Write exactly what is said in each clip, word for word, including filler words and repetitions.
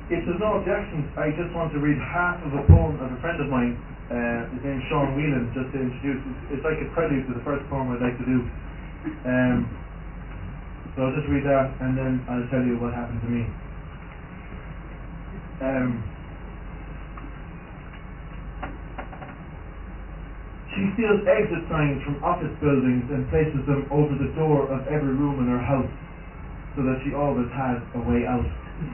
if there's no objections, I just want to read half of a poem of a friend of mine. Uh, his name's Sean Whelan, just to introduce. It's, it's like a prelude to the first poem I'd like to do. Um, so I'll just read that, and then I'll tell you what happened to me. Um, she steals exit signs from office buildings and places them over the door of every room in her house, so that she always has a way out.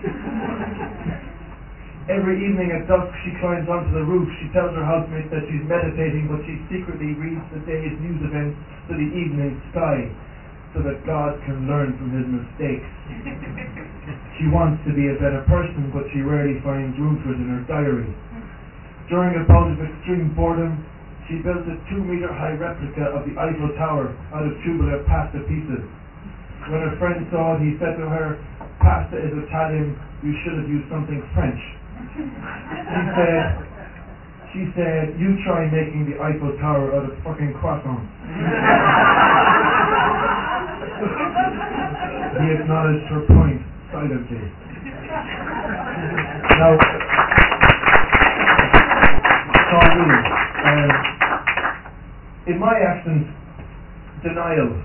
Every evening at dusk she climbs onto the roof. She tells her housemates that she's meditating, but she secretly reads the day's news events to the evening sky, so that God can learn from his mistakes. She wants to be a better person, but she rarely finds room for it in her diary. During a bout of extreme boredom, she built a two-meter high replica of the Eiffel Tower out of tubular pasta pieces. When her friend saw it, he said to her, "Pasta is Italian, you should have used something French." She said, she said, "You try making the Eiffel Tower out of fucking croissants." He acknowledged her point silently. Now, Sean Whelan, um, in my accent, denial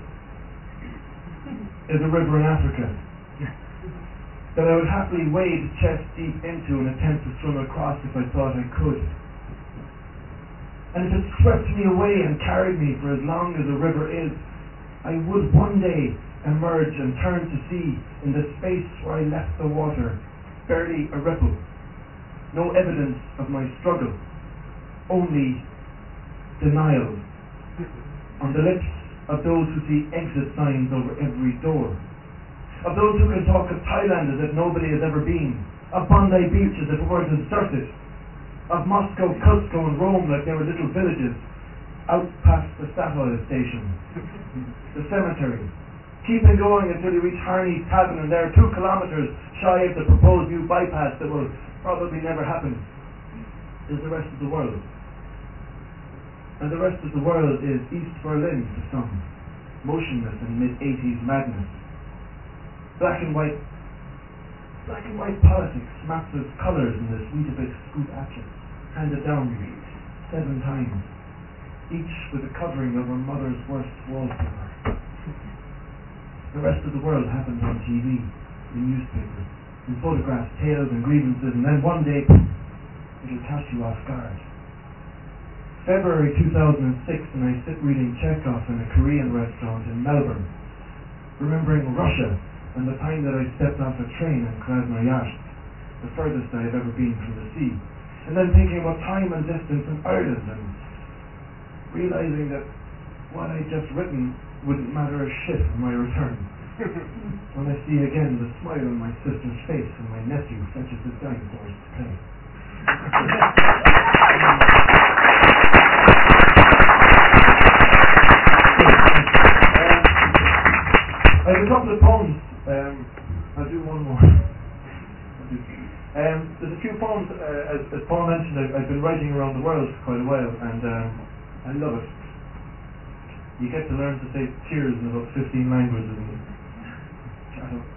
is a river in Africa that I would happily wade chest deep into and attempt to swim across if I thought I could. And if it swept me away and carried me for as long as a river is, I would one day emerge and turn to see in the space where I left the water, barely a ripple, no evidence of my struggle, only denial on the lips of those who see exit signs over every door, of those who can talk of Thailand as if nobody has ever been, of Bondi Beach as if it were deserted, of Moscow, Cusco and Rome like they were little villages, out past the satellite station, the cemetery, keeping going until you reach Harney's Tavern, and there two kilometres shy of the proposed new bypass that will probably never happen, is the rest of the world. And the rest of the world is East Berlin to some, motionless in mid-eighties madness. Black and white, black and white politics maps as colours in this Weetabix scoop atlas, handed down seven times, each with a covering of her mother's worst wallpaper. The rest of the world happens on T V, in newspapers, in photographs, tales and grievances, and then one day it'll catch you off guard. February two thousand six, and I sit reading Chekhov in a Korean restaurant in Melbourne, remembering Russia and the time that I stepped off a train in Krasnoyarsk, the furthest I have ever been from the sea, and then thinking about time and distance in Ireland, and realizing that what I'd just written wouldn't matter a shit when my return. When I see again the smile on my sister's face and my nephew fetches his dinosaurs to play. I have a couple of poems. Um, I'll do one more. I'll do. Um, there's a few poems, uh, as, as Paul mentioned, I've, I've been writing around the world for quite a while, and um, I love it. You get to learn to say cheers in about fifteen languages, and shut up.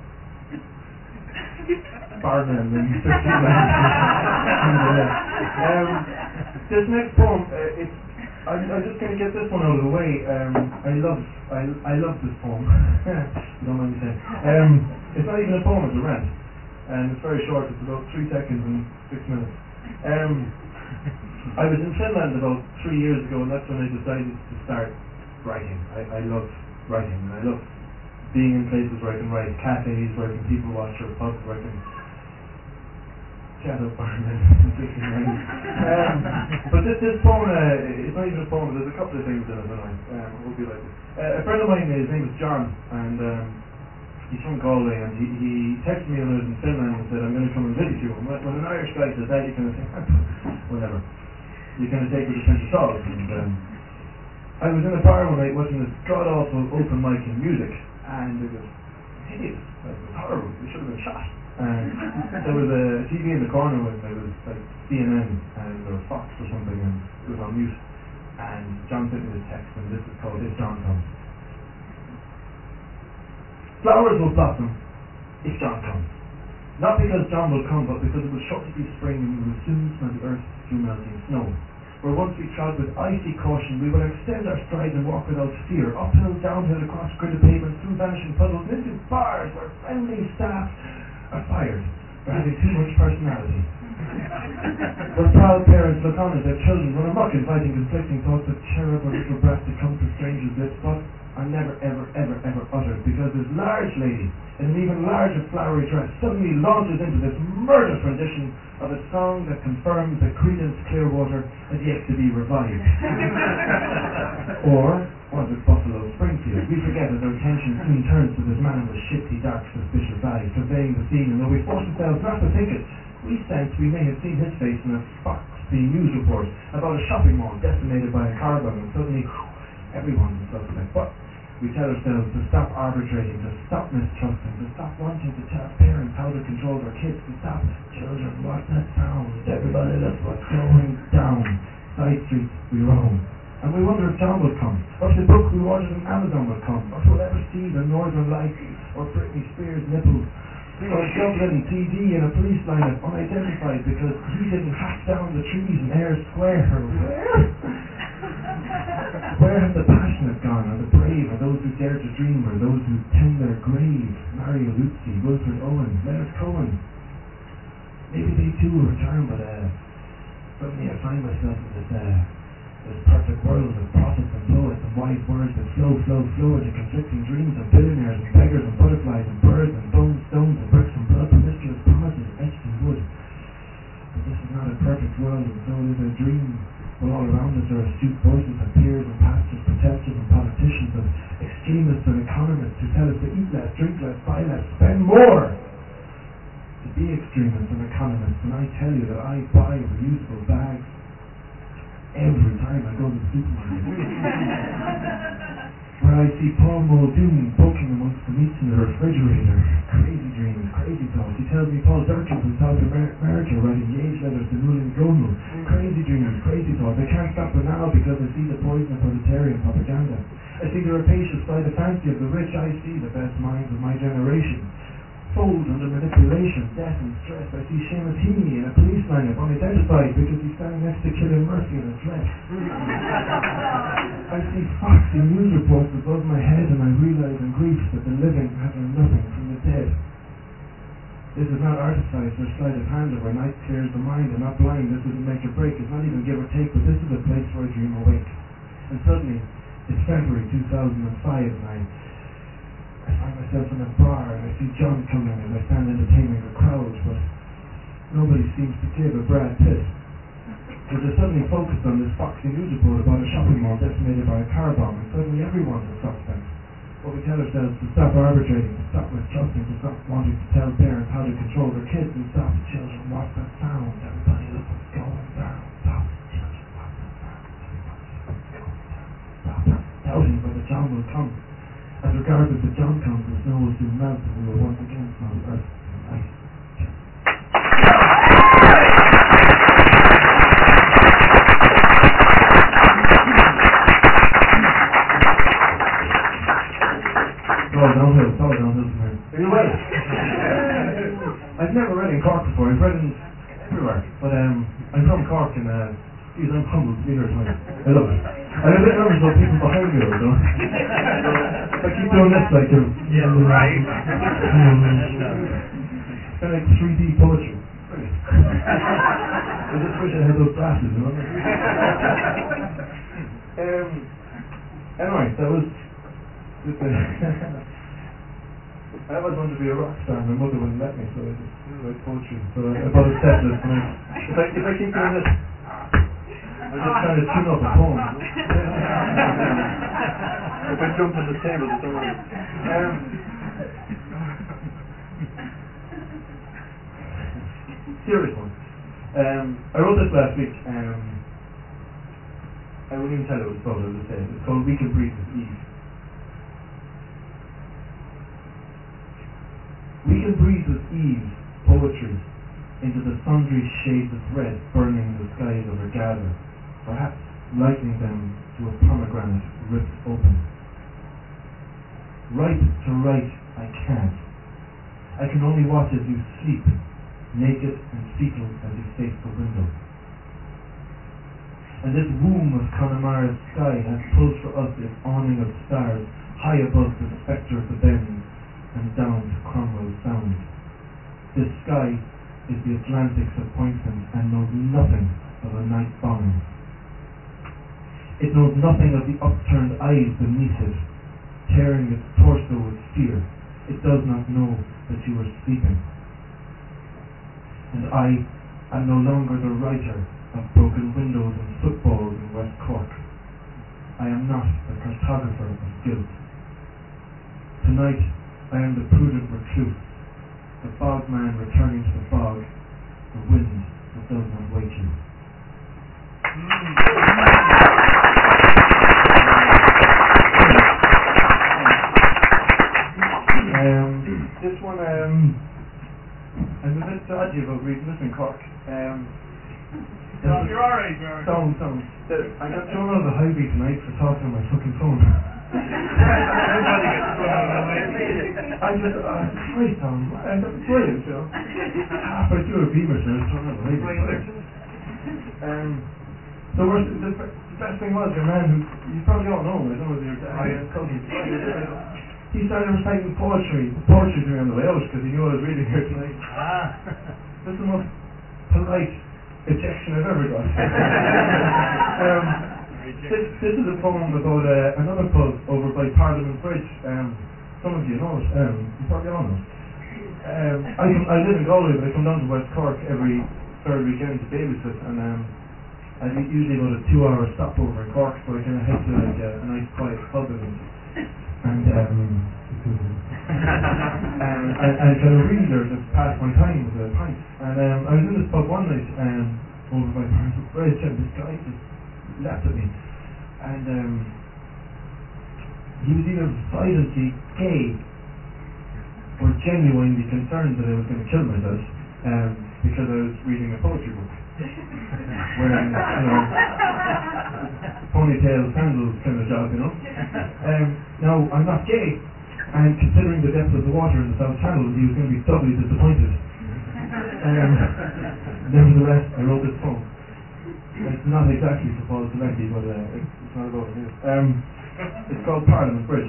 Bargain in fifteen languages. um, this next poem, uh, it's I'm, I'm just going to get this one out of the way. Um, I love, I, I love this poem. You don't mind me saying. Um, it's not even a poem; it's a rant, and it's very short. It's about three seconds and six minutes. Um, I was in Finland about three years ago, and that's when I decided to start writing. I, I love writing, and I love being in places where I can write, cafes where I can people watch, or pubs where I can chat up Barnum. um, but this, this poem, uh, it's not even a poem, there's a couple of things in it, and I um, hope you like it. Uh, a friend of mine, his name is John, and um, he's from Galway, and he, he texted me when I was in Finland and said, "I'm going to come and visit you." And when, when an Irish guy says that, you kind of think, whatever. You kind of take it with a pinch of salt. And, um, I was in a bar one night watching this god-awful open mic in music, and it was hideous. It was horrible. It should have been shot. And there was a T V in the corner with it was like C N N and or Fox or something, and it was on mute. And John sent me this text, and this is called "If John Comes." Flowers will blossom if John comes. Not because John will come, but because it will shortly be spring and we will soon smell the earth through melting snow. Where once we trod with icy caution, we will extend our strides and walk without fear, uphill, downhill, across gridded pavements, through vanishing puddles, into bars where friendly staff are fired for having too much personality. Where proud parents look on as their children run amok, inviting conflicting thoughts of cherub or little brat to come to strangers' lips, but are never, ever, ever, ever uttered, because this large lady, in an even larger flowery dress, suddenly launches into this murderous rendition of a song that confirms that Creedence Clearwater has yet to be revived. Or was it Buffalo Springfield? We forget as our attention soon turns to this man with shifty, dark, suspicious eyes, surveying the scene, and though we force ourselves not to think it, we sense we may have seen his face in a Fox News report about a shopping mall decimated by a car bomb, and suddenly everyone's a suspect. But we tell ourselves to stop arbitrating, to stop mistrusting, to stop wanting to tell parents how to control their kids, to stop children, what's that sound? Everybody look what's going down. Side streets we roam. And we wonder if John will come, or if the book we ordered on Amazon will come, or if we'll ever see the Northern Lights, or Britney Spears' nipples, or a Dublin T D in a police lineup unidentified because he didn't hack down the trees in Ayr Square. Where? Where have the passionate gone, or the brave, or those who dare to dream, or those who tend their grave? Mario Luzzi, Wilfred Owen, Leonard Cohen. Maybe they too will return, but uh, suddenly I find myself in this, uh, this perfect world of prophets and poets and wise words that flow, flow, flow into conflicting dreams of billionaires and beggars and butterflies and birds and bones, stones and bricks and blood, promiscuous promises etched in wood. But this is not a perfect world, and so it is a dream. But all around us are astute voices of peers and pastors, protesters and politicians, of extremists and economists who tell us to eat less, drink less, buy less, spend more. To be extremists and economists, and I tell you that I buy reusable bags every time I go to the supermarket. Where I see Paul Muldoon poking amongst the meats in the refrigerator. Crazy dreams, crazy thoughts. He tells me Paul Durkin from South Amer- America writing Yage letters to Mullen Gomu. Crazy dreams, crazy thoughts. I can't stop it now because I see the poison of proletarian propaganda. I see the rapacious flight of fancy of the rich. I see the best minds of my generation fold under manipulation, death and stress. I see Seamus Heaney in a police lineup unidentified because he's standing next to Killian Murphy in a dress. I see foxy news reports above my head, and I realise in grief that the living have learned nothing from the dead. This is not artifice or sleight of hand, where night clears the mind. I'm not blind. This isn't make or break. It's not even give or take, but this is a place where I dream awake. And suddenly, it's February two thousand five, and I I find myself in a bar, and I see John coming as I stand entertaining a crowd, but nobody seems to give a Brad Pitt. So they're suddenly focused on this foxy news report about a shopping mall decimated by a car bomb, and suddenly everyone's a suspect. But we tell ourselves to stop arbitrating, to stop mistrusting, to stop wanting to tell parents how to control their kids, and stop children, what's that sound? Everybody look what's going down. Stop children, what's that sound? Everybody look what's going down. Stop doubting whether John will come. As regardless if John comes, the snow will soon melt, and we will once again smell the earth and ice. It's all downhill, it's all downhill from here. Are you well? I've never read in Cork before. I've read in everywhere, but um, I'm from Cork, and uh, geez, I'm humbled to be here tonight. I love it. I'm a bit nervous about people behind me, though. I keep doing this like a yeah, right. Kind of like three D poetry. I just wish I had those glasses, you know. um. Anyway, that was. Just a I always wanted to be a rock star. My mother wouldn't let me, so I just write poetry. So I bought a set list. And I, if I if I keep doing this, I'm just trying to tune up a poem. If I jump on the table, it's all right. Um, serious one. Um, I wrote this last week. Um, I wouldn't even tell you what it's called, I'll just say it. It's called We Can Breathe with Ease. We can breathe with ease poetry into the sundry shades of red burning the skies of our gather, perhaps likening them to a pomegranate ripped open. Write to write I can't, I can only watch as you sleep, naked and fetal as you face the window. And this womb of Connemara's sky has pulled for us its awning of stars high above the spectre of the bends and down to Cromwell Sound. This sky is the Atlantic's appointment and knows nothing of a night bombing. It knows nothing of the upturned eyes beneath it, tearing its torso with fear. It does not know that you are sleeping. And I am no longer the writer of broken windows and footballs in West Cork. I am not the cartographer of guilt. Tonight I am the prudent recluse, the bog man returning to the bog, the wind that does not wake you. um, this one, um, I'm a bit dodgy about reading this in Cork. Um, no, you're alright, you're alright. Sound, sound. I got thrown out of the high beat tonight for talking on my fucking phone. Everybody gets thrown out of the high beat. I just, uh, Christ, Tom, I got brilliant, you know. Halfway through a beaver, so I was thrown out of the high beat. Um, so we're, the, the best thing was your man who, you probably all know him, I don't know if you're uh, cousin. He started reciting poetry, poetry to me on the way out, because he knew I was reading here tonight. Ah. This is the most polite ejection I've ever got. um, this, this is a poem about uh, another pub over by Parliament Bridge. Um, some of you know it. Um, you probably all know it. Um, I, come, I live in Galway, but I come down to West Cork every third weekend to babysit, and um, I usually go to a two-hour stopover in Cork, so I kind of head to like uh, a nice quiet pub and and um, um, and, and kind of read or just pass my time with a pint. And um, I was in this pub one night um, over by Parliament Bridge, and this guy just laughed at me, and um, he was either violently gay or genuinely concerned that I was going to kill myself um, because I was reading a poetry book. Wearing, you know, ponytail sandals kind of job, you know. Um, now, I'm not gay, and considering the depth of the water in the South Channel, he was going to be doubly disappointed. Um, nevertheless, I wrote this poem. It's not exactly for Paul Selecki, but uh, it's, it's not about it. Um, it's called Parliament Bridge.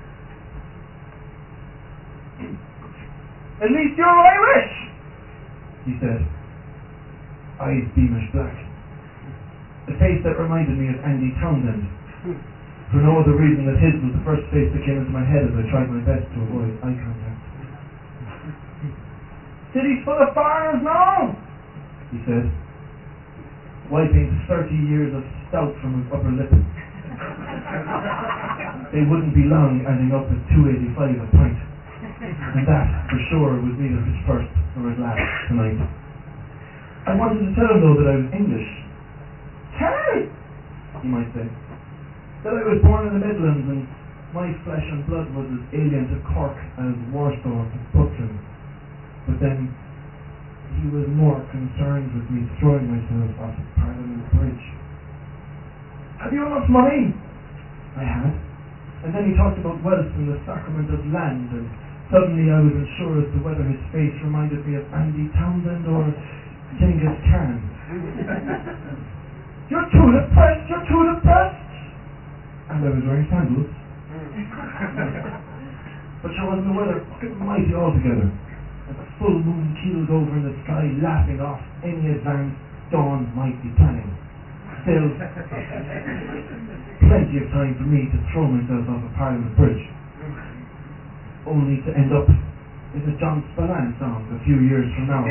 At least you're Irish, he said. Eyes beamish black. A face that reminded me of Andy Townsend, for no other reason that his was the first face that came into my head as I tried my best to avoid eye contact. City's full of foreigners now, he said, wiping thirty years of stout from his upper lip. They wouldn't be long ending up at two eighty-five a pint, and that, for sure, was neither his first nor his last tonight. I wanted to tell him, though, that I was English. Tell! He might say. That I was born in the Midlands, and my flesh and blood was as alien to Cork as Warsaw to Brooklyn. But then, he was more concerned with me throwing myself off Parliament Bridge. Have you enough money? I had. And then he talked about wealth and the sacrament of land, and suddenly I was unsure as to whether his face reminded me of Andy Townsend or Genghis Khan. You're too depressed, you're too depressed! And I was wearing sandals. But sure wasn't the weather fucking mighty altogether. And the full moon keeled over in the sky, laughing off any advance dawn might be planning. Still, plenty of time for me to throw myself off of Parliament Bridge. Only to end up in a John Spillane song a few years from now.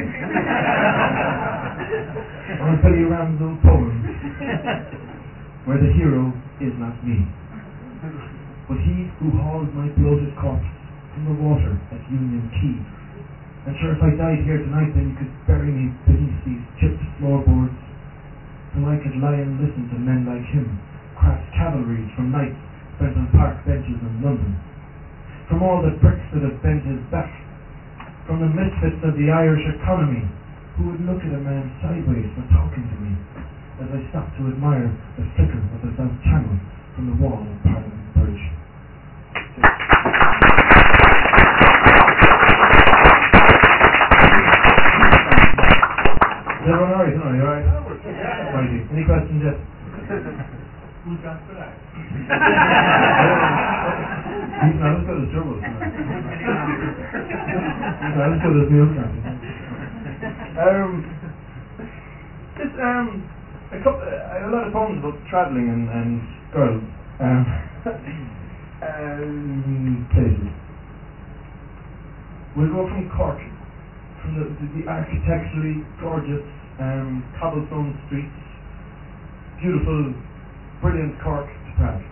Or a Billy Ramsdale poem, where the hero is not me, but he who hauls my bloated corpse from the water at Union Quay. And sure, if I died here tonight, then you could bury me beneath these chipped floorboards, so I could lie and listen to men like him, craft cavalries from nights spent on park benches in London, from all the bricks that have bent his back, from the misfits of the Irish economy, who would look at a man sideways for talking to me, as I stopped to admire the flicker of the South Channel from the wall of Parliament Bridge. Any questions yet? Who's got for that? He's not as good as Turbo. He's not as good as Neil Campbell. Um, just, um, a couple, I have a lot of poems about travelling and, and girls. Um, um, places. We'll go from Cork, from the, the, the architecturally gorgeous um, cobblestone streets, beautiful, brilliant Cork to Prague.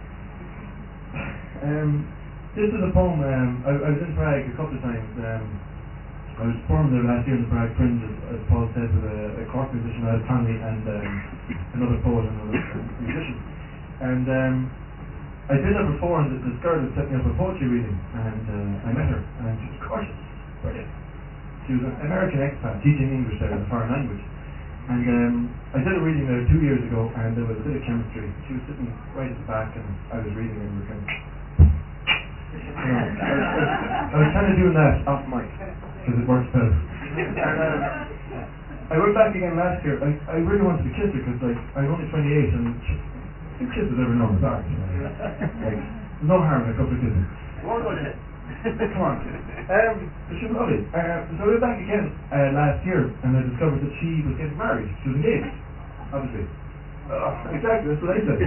Um, this is a poem. Um, I, I was in Prague a couple of times. Um, I was performing there last year in the Prague Fringe, as, as Paul said, with a, a Cork musician, Al Conley, and um, another poet and another musician. And um, I did that before, and this girl had set me up a poetry reading, and uh, I met her, and she was gorgeous, brilliant. She was an American expat teaching English there, a foreign language. And um, I did a reading there two years ago, and there was a bit of chemistry. She was sitting right at the back, and I was reading, and we were kind of, you know, I was, I was, I was kind of doing that off mic, because it works better. And um, I went back again last year. I, I really wanted to kiss her, because like, I'm only twenty-eight, and she, two kisses every now and then, you know, like, there's no harm in a couple of kisses. Come on. Um, she was lovely. Uh, so I went back again uh, last year, and I discovered that she was getting married. She was engaged, obviously. Uh, exactly, that's what I said.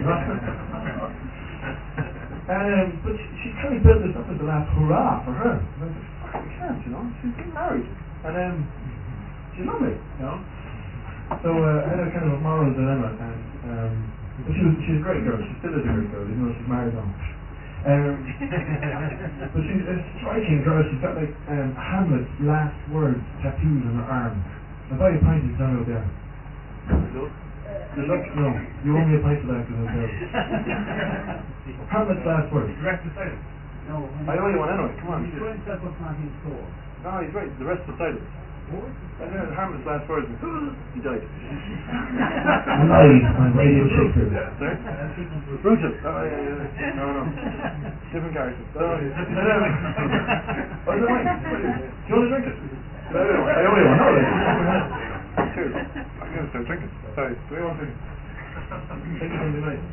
um, but she, she kind of built this up as the last hurrah for her. And I said, fuck, I can't, you know. She's getting married. And um, she's lovely, you know. So uh, I had a kind of a moral dilemma, and um, but she was she's a great girl. She still is a great girl, even though she's married now. Um, but she's a striking girl. She's got like um, Hamlet's last words tattooed on her arm. I'll buy you a pint if it's not out there. The look, no, you owe me a pint for that because I'm there. Hamlet's last words. The rest is silent. No, I owe you one anyway. Come on. He's going to step up on his sword. No, he's right. The rest is silent. And then Hamlet's last words. He died. I'm lying. I'm Radio Shakespeare. Sorry? Brutus. Oh, yeah, yeah. No, no. Different character. Oh, yeah. Oh, is that mine? Do you want to drink it? I only want to. Cheers. I'm going to start drinking. Sorry. Do we want to drink? Take it something nice.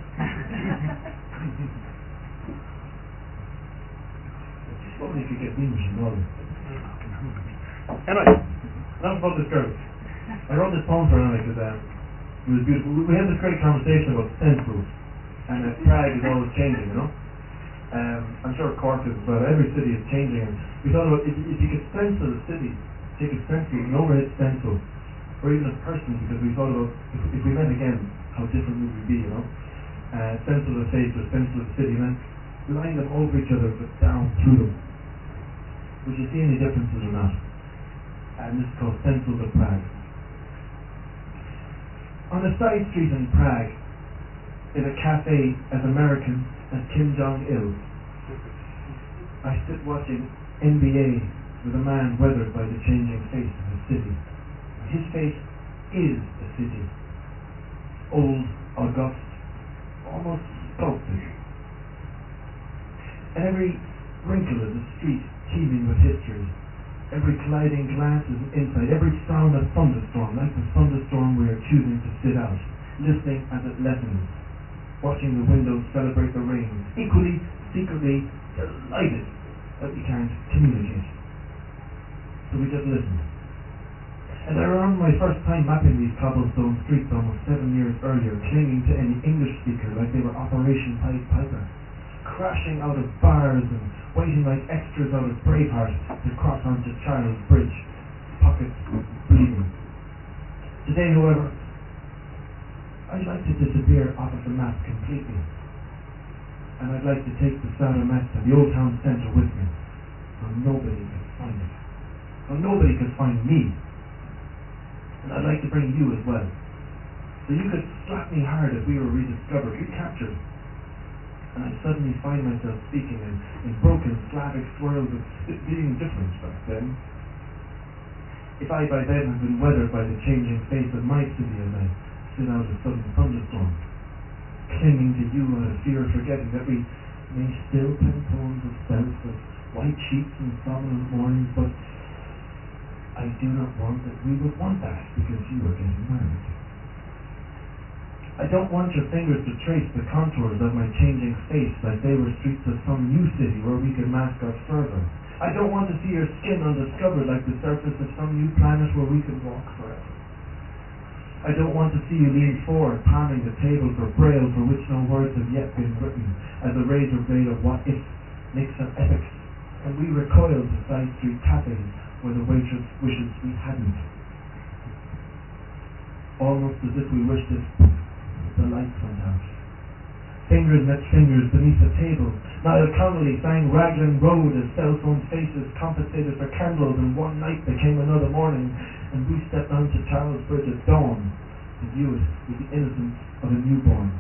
It's lovely if you get English and all. Anyway, enough about this girl. I wrote this poem for her because um, it was beautiful. We had this great conversation about stencils, and that Prague is always changing, you know. Um, I'm sure Cork is, but every city is changing. And we thought about if, if you could stencil a city, take a stencil, an overhead stencil, or even a person, because we thought about if, if we met again, how different would we be, you know. Uh, stencil a face or stencil a city, and then line them over each other, but down through them. Would you see any differences or not? And this is called Stencils of Prague. On a side street in Prague, in a cafe as American as Kim Jong-il, I sit watching N B A with a man weathered by the changing face of his city. His face is a city. Old, august, almost sculpted. And every wrinkle is a street teeming with history. Every colliding glass is an insight, every sound a thunderstorm, like the thunderstorm we are choosing to sit out, listening as it lessens, watching the windows celebrate the rain, equally, secretly delighted that we can't communicate. So we just listen. And I remember my first time mapping these cobblestone streets almost seven years earlier, clinging to any English speaker like they were Operation Pied Piper, crashing out of bars and waiting like extras out of Braveheart to cross onto Charles Bridge, pockets bleeding. Today, however, I'd like to disappear off of the map completely. And I'd like to take the Stara Mesta, the Old Town Centre, with me, so nobody can find it. So nobody can find me. And I'd like to bring you as well. So you could slap me hard if we were rediscovered, recaptured. And I suddenly find myself speaking in, in broken Slavic swirls of it being different back then. If I by then have been weathered by the changing face of my city as I sit out a sudden thunderstorm, clinging to you out of fear of forgetting that we may still pen poems of self, of white sheets and somnolent mornings, but I do not want that we would want that because you are getting married. I don't want your fingers to trace the contours of my changing face like they were streets of some new city where we could mask our fervor. I don't want to see your skin undiscovered like the surface of some new planet where we could walk forever. I don't want to see you lean forward, palming the table for braille for which no words have yet been written, as a razor blade of what if makes an epics, and we recoil to side street cafes where the waitress wishes we hadn't. Almost as if we wished it, the lights went out. Fingers met fingers beneath the table. Niall Connolly sang Raglan Road as cell phone faces compensated for candles, and one night became another morning, and we stepped onto Charles Bridge at dawn to view it with the innocence of a newborn.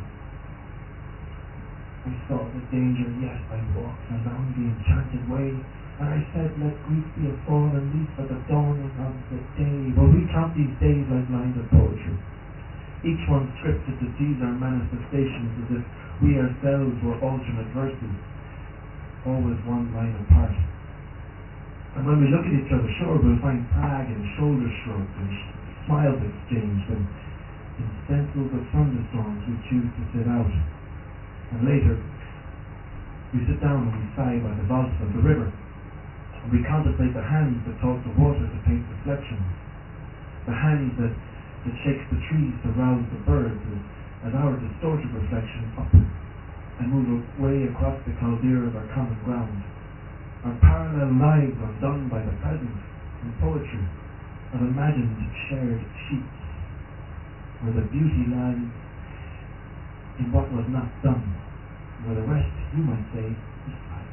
I saw the danger, yet I walked along the enchanted way, and I said, let grief be a fallen leaf at the dawning of the day. Well, we count these days like lines of poetry, each one scripted to tease our manifestations as if we ourselves were alternate verses, always one line apart. And when we look at each other, sure, we'll find Prague and shoulder shrugs and sh- smiles exchanged, and in stencils of thunderstorms we choose to sit out. And later, we sit down and we sigh by the vaults of the river, and we contemplate the hands that talk the water to paint reflections, the hands that, that shake the trees to rouse the birds as, as our distorted reflection up and move away across the caldera of our common ground. Our parallel lives undone by the present in poetry of imagined shared sheets, where the beauty lies in what was not done, where the rest, you might say, is fine.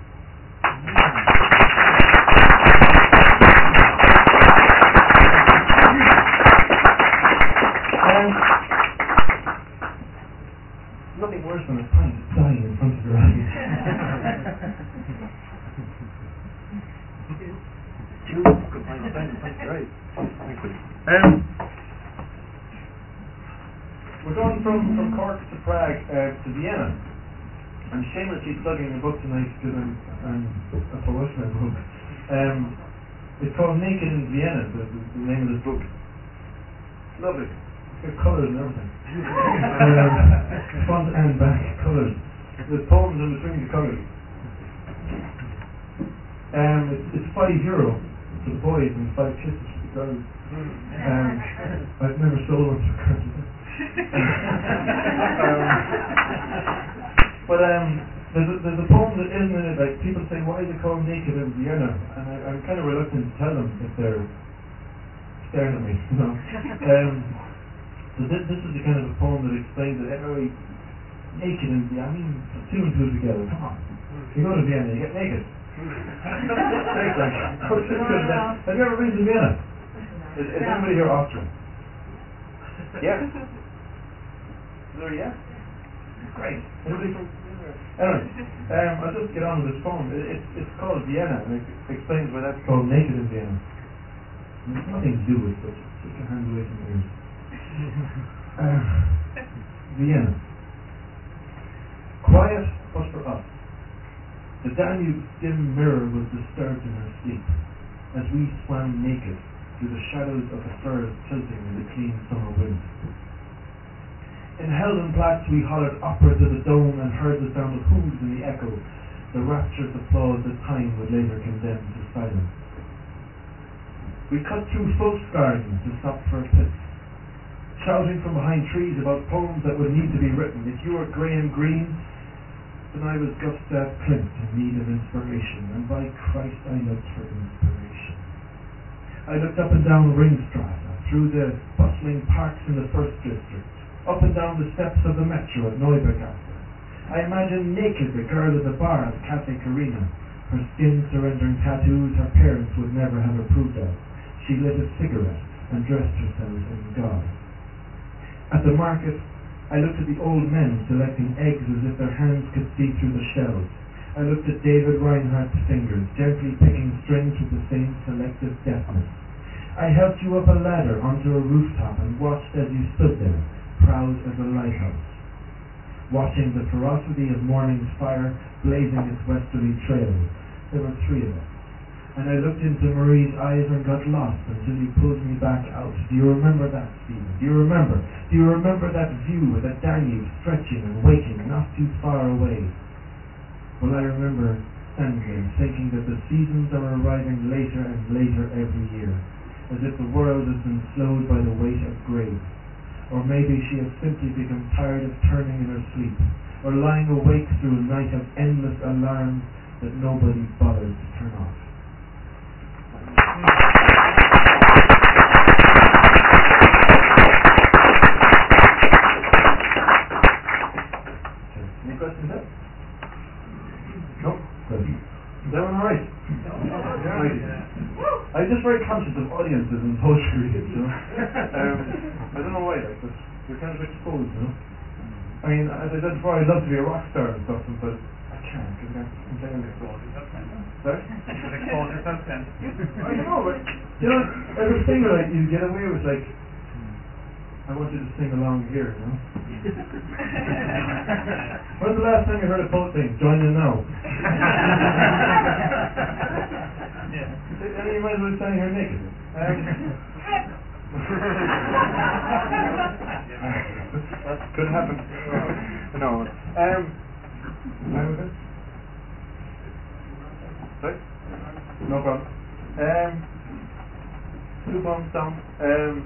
Um, nothing worse than a pint dying in front of your eyes. Right. Um, we're going from, from Cork to Prague uh, to Vienna. I'm shamelessly plugging a book tonight because I'm, I'm a poet in a book. Um, it's called Naked in Vienna, the, the, the name of this book. It's lovely. It's got colours and everything. um, front and back colours. There's poems in between the colours. Um, it's, it's five euro for the boys and five kisses for the girls. Um, I've never sold one to a girl. um, but um, there's, a, there's a poem that isn't in it, like people say, why is it called Naked in Vienna? And I, I'm kind of reluctant to tell them if they're staring at me, you know. Um, so this, this is the kind of a poem that explains that every naked in Vienna, I mean, two and two together, come on. You go to Vienna, you get naked. Great, like, have you ever been to Vienna? Is, is anybody here Austrian? Yeah? Is there a yeah? Great. Anybody from... Anyway, um, I'll just get on with this poem. It, it's, it's called Vienna, and it explains why that's called Naked in Vienna. There's nothing to do with it, but just a hand away from the ears. Uh, Vienna. Quiet, but for us. The Danube's dim mirror was disturbed in her sleep, as we swam naked through the shadows of the firs tilting in the clean summer wind. In Heldenplatz we hollered opera to the dome and heard the sound of hooves in the echo, the rapturous applause that time would later condemn to silence. We cut through Volksgarten to stop for a piss, shouting from behind trees about poems that would need to be written. If you were Graham Greene, then I was Gustav Klimt in need of inspiration, and by Christ I looked for inspiration. I looked up and down Ringstrasse, through the bustling parks in the first district, up and down the steps of the metro at Neubergasse. I imagined naked the girl at the bar at Cafe Carina, her skin surrendering tattoos her parents would never have approved of. She lit a cigarette and dressed herself in gauze. At the market, I looked at the old men selecting eggs as if their hands could see through the shells. I looked at David Reinhardt's fingers, gently picking strings with the same selective deftness. I helped you up a ladder onto a rooftop and watched as you stood there, proud as a lighthouse, watching the ferocity of morning's fire blazing its westerly trail. There were three of us. And I looked into Marie's eyes and got lost until you pulled me back out. Do you remember that, Stephen? Do you remember? Do you remember that view with the Danube stretching and waking not too far away? Well, I remember standing there thinking that the seasons are arriving later and later every year, as if the world has been slowed by the weight of graves. Or maybe she has simply become tired of turning in her sleep, or lying awake through a night of endless alarms that nobody bothers to turn off. Any questions there? No? Good. Is that one alright? Yeah. I'm just very conscious of audiences and poetry, you know. Um, I don't know why, like, but you're kind of exposed, you know. I mean, as I said before, I'd love to be a rock star and stuff, but I can't, because I'm playing on the Expose yourself then. Sorry? Expose yourself then. I know, but, you know, as a singer, like, you get away with, like, I want you to sing along here, you know. When's the last time you heard a poet sing? Join in now. Yeah. And you might as well stand here naked. Um, that could happen. No. Um, where was it? Sorry? No problem. Um, two poems down. Um,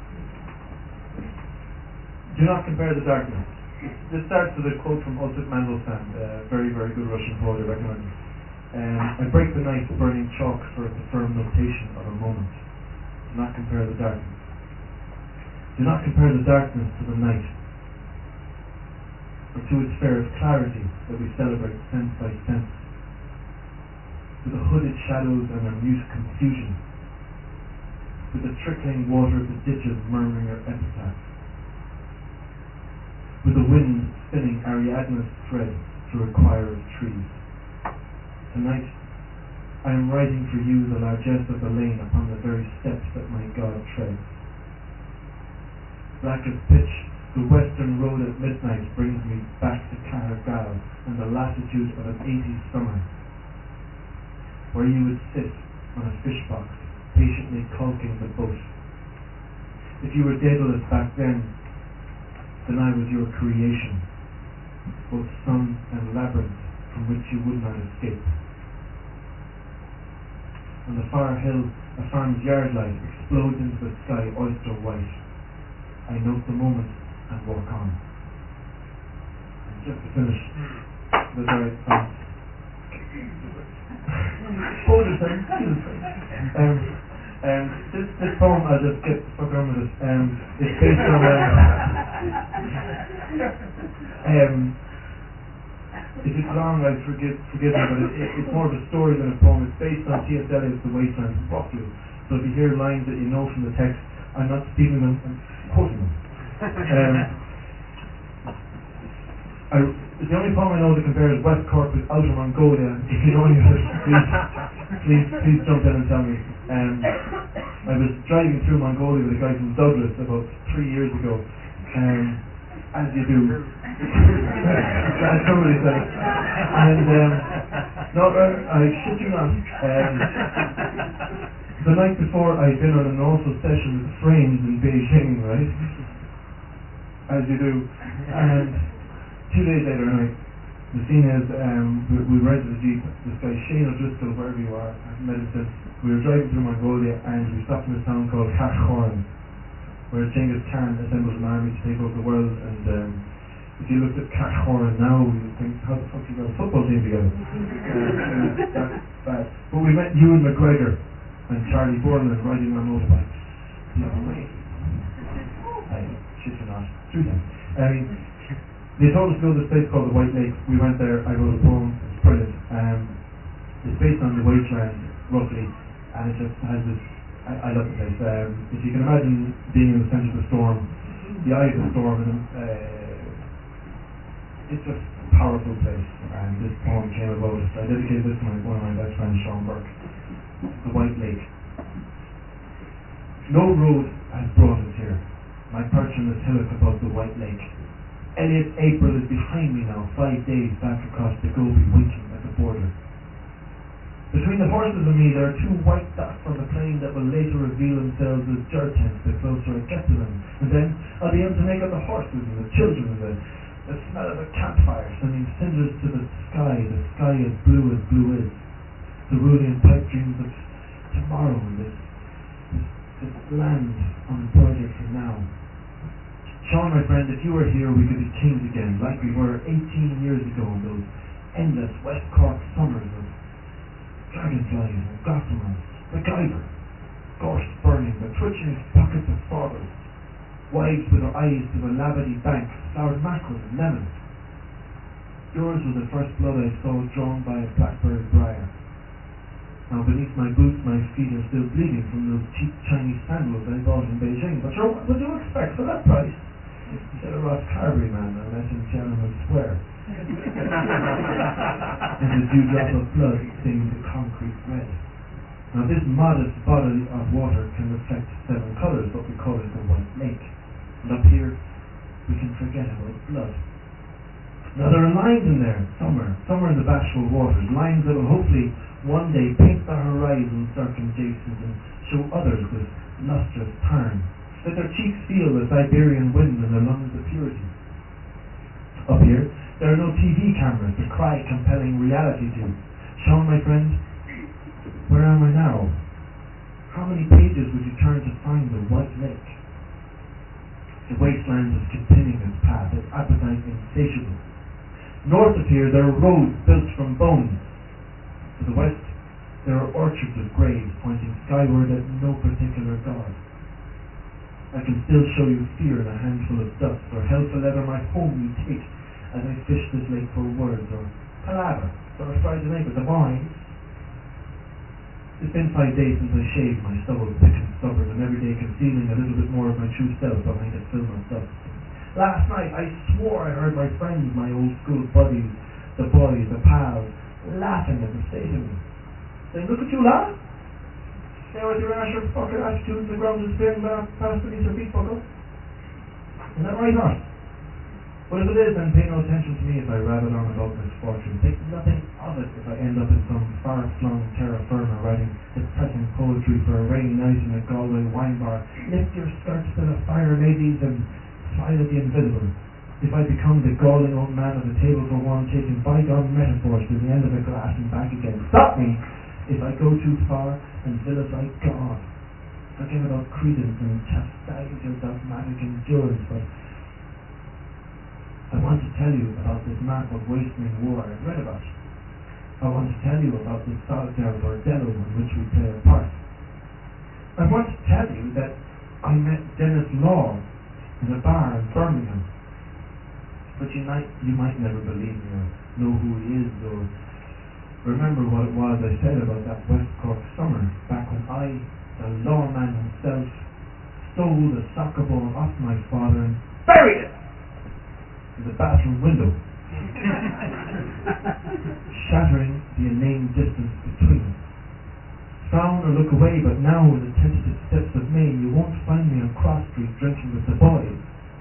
do not compare the darkness. This starts with a quote from Osip Mandelstam, a very, very good Russian poet, I recommend. Um, I break the night burning chalk for the firm notation of a moment. Do not compare the darkness. Do not compare the darkness to the night, or to its fair of clarity that we celebrate sense by sense, to the hooded shadows and their mute confusion, with the trickling water of the ditches murmuring her epitaph, with the wind spinning Ariadne's thread through a choir of trees. Tonight, I am writing for you the largesse of the lane upon the very steps that my God treads. Black as pitch, the western road at midnight brings me back to Cahergal and the latitude of an eighties summer, where you would sit on a fish box, patiently caulking the boat. If you were Daedalus back then, then I was your creation, both sun and labyrinth from which you would not escape. On the far hill, a farm's yard light explodes into the sky oyster white. I note the moment and walk on. And just to finish, the very thanks. Hold it then. Um, um, this, this poem, I'll just get fuck on with it. Um, it's based on a. um, if it's long, I'll forgive, forgive me, but it, it, it's more of a story than a poem. It's based on T S Eliot's The Wasteland, roughly. So if you hear lines that you know from the text, I'm not stealing them, I'm quoting them. Um, I, the only poem I know that compares West Cork with Outer Mongolia. If you know any of it, please, please, please jump in and tell me. Um, I was driving through Mongolia with a guy from Douglas about three years ago. Um, as you do. As somebody said. And um, no, I shit you not. Um, the night before, I'd been on an awful session with the Frames in Beijing, right? As you do. And two days later, anyway, the scene is um, we, we rented a Jeep. This guy Shane O'Driscoll, wherever you are, I've met him since. We were driving through Mongolia and we stopped in a town called Kashchoran, where Genghis Khan assembled an army to take over the world. And um, if you looked at Kashchoran now, you'd think, how the fuck you got a football team together? uh, that's bad. But we met Ewan McGregor and Charlie Borland riding on motorbikes the other way. I shit you not. True thing. I mean, they told us to go to this place called the White Lake. We went there. I wrote a poem. It's brilliant. Um, it's based on the wasteland, roughly, and it just has this. I, I love the place. Um, if you can imagine being in the centre of the storm, the eye of the storm, and uh, it's just a powerful place. And this poem came about it. I dedicated this to my, one of my best friends, Sean Burke. The White Lake. No road has brought us here. My perch on this hillock above the White Lake. Elliot April is behind me now, five days back across the Gobi, winking at the border. Between the horses and me, there are two white dots on the plain that will later reveal themselves as jar tents the closer I get to them. And then I'll be able to make out the horses and the children and the, the smell of a campfire sending cinders to the sky, the sky as blue as blue is. Cerulean pipe dreams of tomorrow and this, this, this land unembroidered for now. Sean, my friend, if you were here, we could be kings again, like we were eighteen years ago in those endless West Cork summers of dragonflies and gossamers, MacGyver, gorse burning, the twitching pockets of sawdust, wives with their eyes to the lavity bank, soured mackerel and lemons. Yours was the first blood I saw drawn by a blackbird briar. Now beneath my boots my feet are still bleeding from those cheap Chinese sandals I bought in Beijing, but sure, what would you expect for that price? He said a Ross Carberry man, I let him gentlemen swear. And the dewdrop of blood stained the concrete red. Now this modest body of water can reflect seven colours, but we call it the White Lake. And up here, we can forget about blood. Now there are lines in there, somewhere, somewhere in the bashful waters, lines that will hopefully one day paint the horizon circumjacent and show others with lustrous tarn. Let their cheeks feel the Siberian wind and their lungs the purity. Up here, there are no T V cameras to cry compelling reality to. Sean, my friend, where am I now? How many pages would you turn to find the White Lake? The wasteland is continuing its path, its appetite insatiable. North of here, there are roads built from bones. To the west, there are orchards of graves pointing skyward at no particular god. I can still show you fear in a handful of dust, or hell for leather my home you take as I fish this lake for words, or palaver, or a Friday night with the boys. It's been five days since I shaved my stubble, thick and stubborn, and every day concealing a little bit more of my true self behind a film of dust. Last night I swore I heard my friends, my old school buddies, the boys, the pals, laughing at the state of me. Saying, look at you, lad. There with your asher fucking attitude, the ground is staring back past beneath your feet, buckle. Is that right, not? But if it is, then pay no attention to me if I rattle on about misfortune. Think nothing of it if I end up in some far-flung terra firma writing depressing poetry for a rainy night in a Galway wine bar. Lift your skirts to the fire, ladies, and smile at the invisible. If I become the galling old man at the table for one, taking bygone metaphors to the end of a glass and back again. Stop me if I go too far and vilify God. Forget about credence and chastise your dogmatic endurance, but I want to tell you about this map of wasting war I've read about. I want to tell you about this solitary bordello in which we play a part. I want to tell you that I met Dennis Law in a bar in Birmingham. But you might, you might never believe me or know who he is or remember what it was I said about that West Cork summer, back when I, the lawman himself, stole the soccer ball off my father and buried it in the bathroom window, shattering the inane distance between us. Frown or look away, but now in the tentative steps of May, you won't find me on Cross Street drinking with the boys.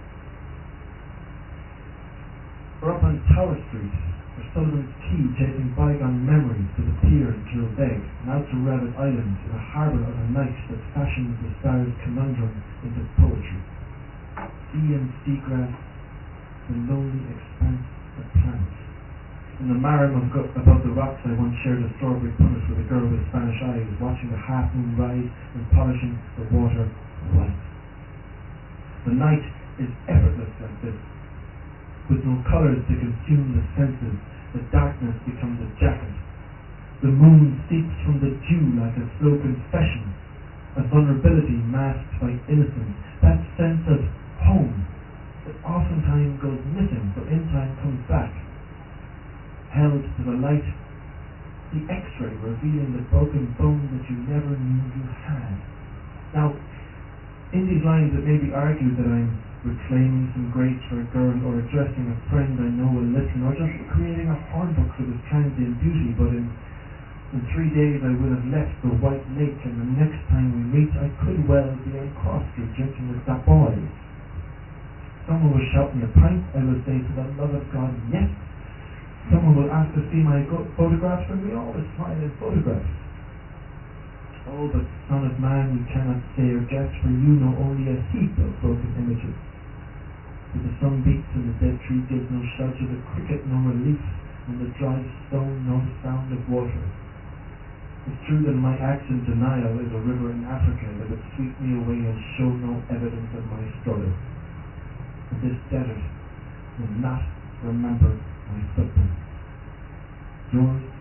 Or up on Tower Street, or Sullivan's Quay, chasing bygone memories to the pier in Kilbeg, and out to Rabbit Island, in a harbour of a night that fashions the stars' conundrum into poetry. Sea and seagrass, the lonely expanse of planets. In the marim of go- above the rocks, I once shared a strawberry punnet with a girl with Spanish eyes, watching the half moon rise and polishing the water white. The night is effortless like this. With no colours to consume the senses, the darkness becomes a jacket. The moon seeps from the dew like a slow confession, a vulnerability masked by innocence, that sense of home that oftentimes goes missing but in time comes back. Held to the light, the X-ray revealing the broken bone that you never knew you had. Now, in these lines it may be argued that I'm reclaiming some grace for a girl, or addressing a friend I know will listen, or just creating a hornbook for this transient beauty, but in, in three days I will have left the White Lake, and the next time we meet I could well be on Cross Street drinking with that boy. Someone will shout me a pint, I will say, for the love of God, yes. Someone will ask to see my go- photographs, and we always smile at photographs. Oh, but Son of Man, you cannot say or guess, for you know only a heap of broken images. For the sun beats and the dead tree gives no shelter, the cricket no relief, and the dry stone no sound of water. It's true that my accent denial is a river in Africa that would sweep me away and show no evidence of my struggle. But this desert will not remember my footprints. Yours